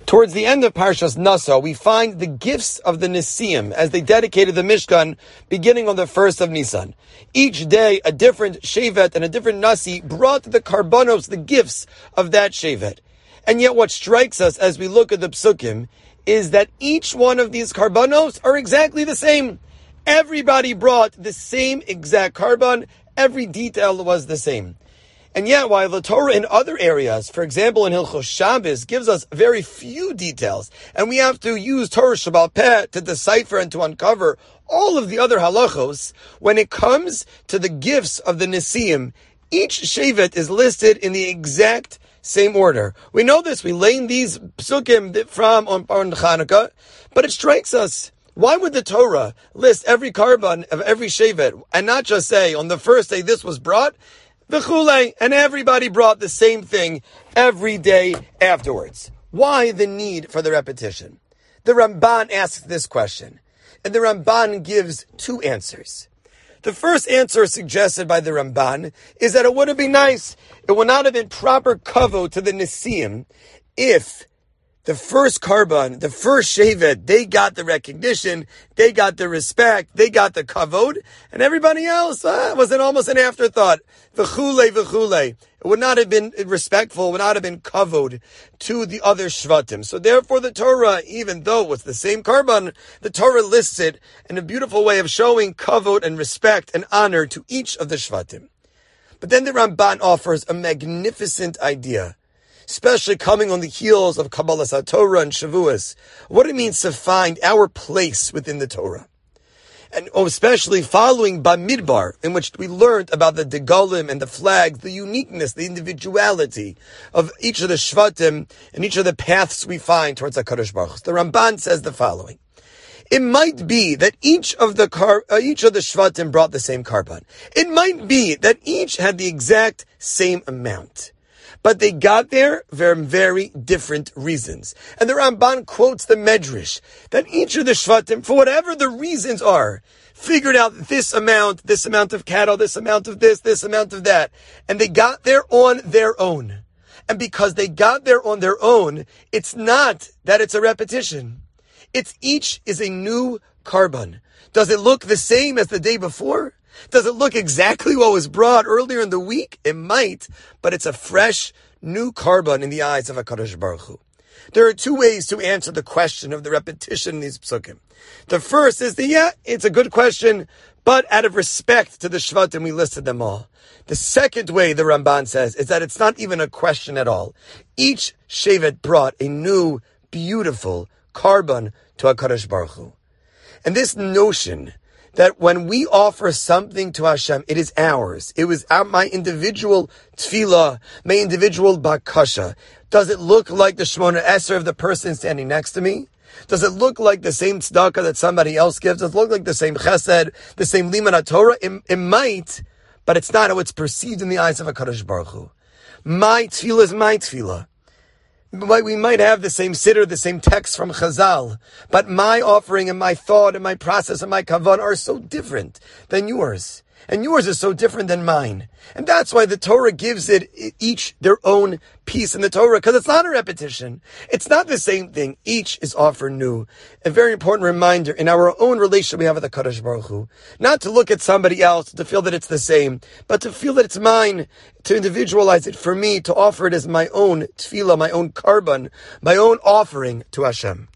Towards the end of Parshas Nasa, we find the gifts of the Nesiim as they dedicated the Mishkan beginning on the 1st of Nisan. Each day, a different Shevet and a different Nasi brought the Karbanos, the gifts of that Shevet. And yet what strikes us as we look at the Psukim is that each one of these Karbanos are exactly the same. Everybody brought the same exact Karban. Every detail was the same. And yet, while the Torah in other areas, for example in Hilchos Shabbos, gives us very few details, and we have to use Torah Shabbal Peh to decipher and to uncover all of the other halachos, when it comes to the gifts of the Nesiim, each Shevet is listed in the exact same order. We know this, we learn these psukim from on Chanukah, but it strikes us, why would the Torah list every karban of every Shevet, and not just say, on the first day this was brought, v'chulei, and everybody brought the same thing every day afterwards? Why the need for the repetition? The Ramban asks this question, and the Ramban gives two answers. The first answer suggested by the Ramban is that it would have been nice, it would not have been proper kavod to the Nesiim if the first karban, the first shevet, they got the recognition, they got the respect, they got the kavod, and everybody else was almost an afterthought. V'chulei, v'chulei. It would not have been respectful, it would not have been kavod to the other shvatim. So therefore the Torah, even though it was the same karban, the Torah lists it in a beautiful way of showing kavod and respect and honor to each of the shvatim. But then the Ramban offers a magnificent idea, especially coming on the heels of Kabbalas HaTorah and Shavuos, what it means to find our place within the Torah. And especially following Bamidbar, in which we learned about the Degalim and the flags, the uniqueness, the individuality of each of the Shvatim and each of the paths we find towards HaKadosh Baruch Hu. The Ramban says the following. It might be that each of the Shvatim brought the same karban. It might be that each had the exact same amount. But they got there for very different reasons. And the Ramban quotes the Medrash, that each of the Shvatim, for whatever the reasons are, figured out this amount of cattle, this amount of this amount of that. And they got there on their own. And because they got there on their own, it's not that it's a repetition. It's each is a new karban. Does it look the same as the day before? Does it look exactly what was brought earlier in the week? It might, but it's a fresh, new karban in the eyes of HaKadosh Baruch Hu. There are two ways to answer the question of the repetition in these psukim. The first is it's a good question, but out of respect to the Shvatim, we listed them all. The second way, the Ramban says, is that it's not even a question at all. Each Shevet brought a new, beautiful karban to HaKadosh Baruch Hu. And this notion that when we offer something to Hashem, it is ours. It was my individual tefillah, my individual bakasha. Does it look like the Shemona Esrei of the person standing next to me? Does it look like the same tzedakah that somebody else gives? Does it look like the same chesed, the same liman Torah? It might, but it's not how it's perceived in the eyes of HaKadosh Baruch Hu. My tefillah is my tefillah. We might have the same siddur, the same text from Chazal, but my offering and my thought and my process and my kavan are so different than yours. And yours is so different than mine. And that's why the Torah gives it each their own piece in the Torah, because it's not a repetition. It's not the same thing. Each is offered new. A very important reminder in our own relationship we have with the Kadosh Baruch Hu, not to look at somebody else, to feel that it's the same, but to feel that it's mine, to individualize it for me, to offer it as my own tefillah, my own karban, my own offering to Hashem.